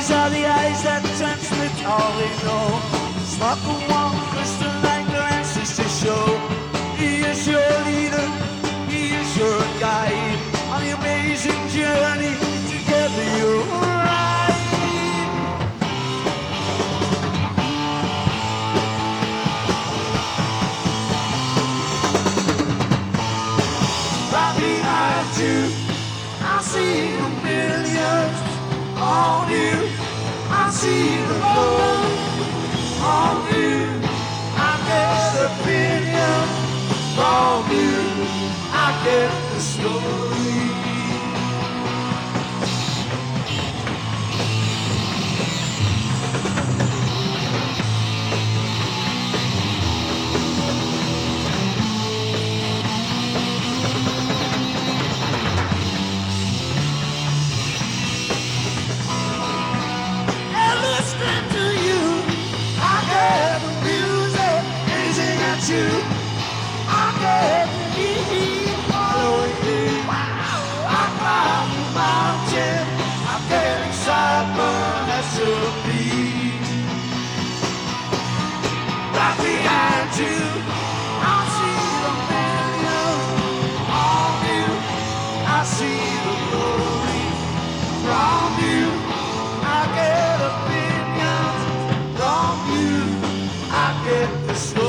These are the eyes that transmit all they know. Sparkle one crystal like their ancestors show. He is your leader, he is your guide on the amazing journey together you'll ride. Right behind you, I see a million on you. I see the glow on you. I get opinion from you. I get the story. And listening to you, I get the music gazing at you. I get the heat following you. I climb the mountain. I get excitement as to be. Right behind you, I see the million on you. I see the glory from you. I get opinions from you. I get the story.